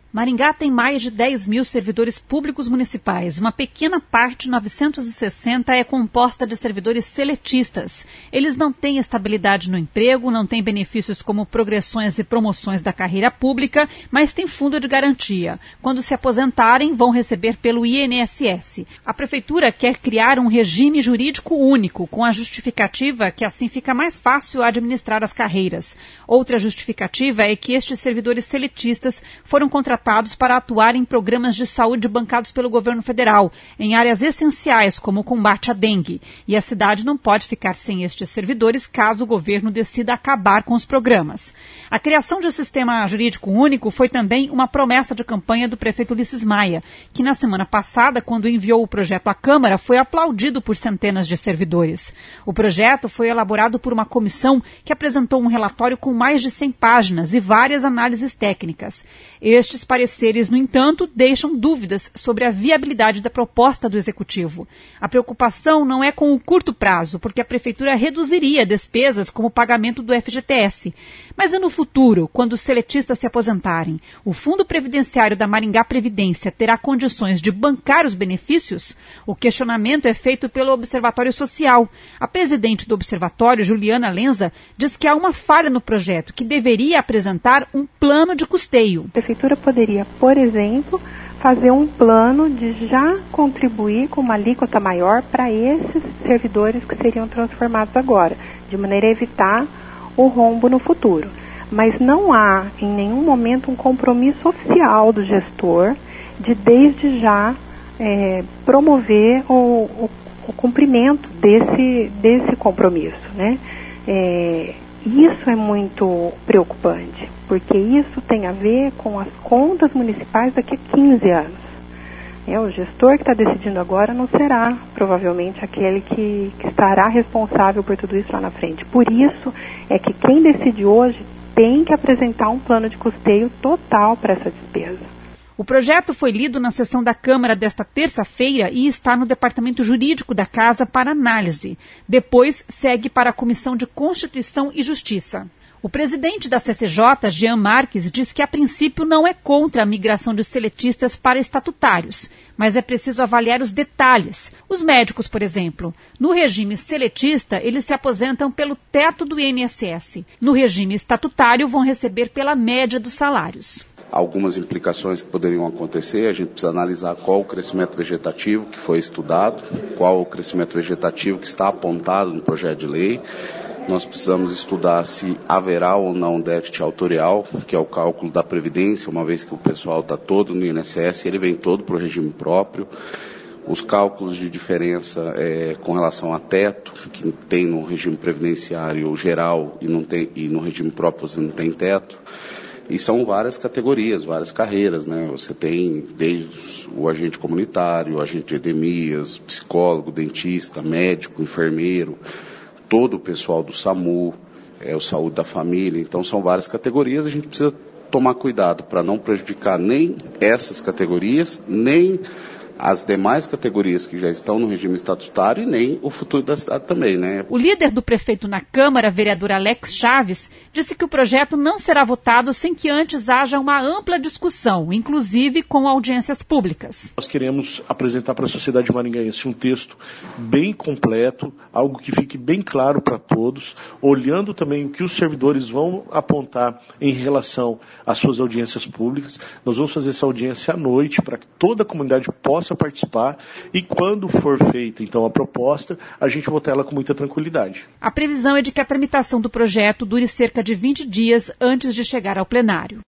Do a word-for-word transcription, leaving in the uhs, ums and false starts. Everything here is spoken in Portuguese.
Maringá tem mais de dez mil servidores públicos municipais. Uma pequena parte, novecentos e sessenta, é composta de servidores seletistas. Eles não têm estabilidade no emprego, não têm benefícios como progressões e promoções da carreira pública, mas têm fundo de garantia. Quando se aposentarem, vão receber pelo I N S S. A Prefeitura quer criar um regime jurídico único, com a justificativa que assim fica mais fácil administrar as carreiras. Outra justificativa é que estes servidores seletistas foram contratados para atuar em programas de saúde bancados pelo governo federal, em áreas essenciais como o combate à dengue. E a cidade não pode ficar sem estes servidores caso o governo decida acabar com os programas. A criação de um sistema jurídico único foi também uma promessa de campanha do prefeito Ulisses Maia, que na semana passada, quando enviou o projeto à Câmara, foi aplaudido por centenas de servidores. O projeto foi elaborado por uma comissão que apresentou um relatório com mais de cem páginas e várias análises técnicas. Estes pareceres, no entanto, deixam dúvidas sobre a viabilidade da proposta do Executivo. A preocupação não é com o curto prazo, porque a Prefeitura reduziria despesas como o pagamento do F G T S. Mas e no futuro, quando os seletistas se aposentarem? O Fundo Previdenciário da Maringá Previdência terá condições de bancar os benefícios? O questionamento é feito pelo Observatório Social. A presidente do Observatório, Juliana Lenza, diz que há uma falha no projeto, que deveria apresentar um plano de custeio. A Prefeitura poderia, por exemplo, fazer um plano de já contribuir com uma alíquota maior para esses servidores que seriam transformados agora, de maneira a evitar o rombo no futuro. Mas não há em nenhum momento um compromisso oficial do gestor de desde já é, promover o, o, o cumprimento desse, desse compromisso, né? É, isso é muito preocupante, porque isso tem a ver com as contas municipais daqui a quinze anos. É, o gestor que está decidindo agora não será, provavelmente, aquele que, que estará responsável por tudo isso lá na frente. Por isso é que quem decide hoje tem que apresentar um plano de custeio total para essa despesa. O projeto foi lido na sessão da Câmara desta terça-feira e está no Departamento Jurídico da Casa para análise. Depois segue para a Comissão de Constituição e Justiça. O presidente da C C J, Jean Marques, diz que a princípio não é contra a migração de seletistas para estatutários, mas é preciso avaliar os detalhes. Os médicos, por exemplo, no regime seletista, eles se aposentam pelo teto do I N S S. No regime estatutário, vão receber pela média dos salários. Algumas implicações que poderiam acontecer, a gente precisa analisar qual o crescimento vegetativo que foi estudado, qual o crescimento vegetativo que está apontado no projeto de lei. Nós precisamos estudar se haverá ou não déficit autorial, que é o cálculo da Previdência, uma vez que o pessoal está todo no I N S S, ele vem todo para o regime próprio. Os cálculos de diferença é, com relação a teto, que tem no regime previdenciário geral e, não tem, e no regime próprio você não tem teto. E são várias categorias, várias carreiras, né? Você tem desde o agente comunitário, o agente de endemias, psicólogo, dentista, médico, enfermeiro, todo o pessoal do SAMU, é, o saúde da família. Então são várias categorias, a gente precisa tomar cuidado para não prejudicar nem essas categorias, nem as demais categorias que já estão no regime estatutário e nem o futuro da cidade também, né? O líder do prefeito na Câmara, vereador Alex Chaves, disse que o projeto não será votado sem que antes haja uma ampla discussão, inclusive com audiências públicas. Nós queremos apresentar para a sociedade maringaense um texto bem completo, algo que fique bem claro para todos, olhando também o que os servidores vão apontar em relação às suas audiências públicas. Nós vamos fazer essa audiência à noite para que toda a comunidade possa participar e quando for feita então a proposta, a gente votar ela com muita tranquilidade. A previsão é de que a tramitação do projeto dure cerca de vinte dias antes de chegar ao plenário.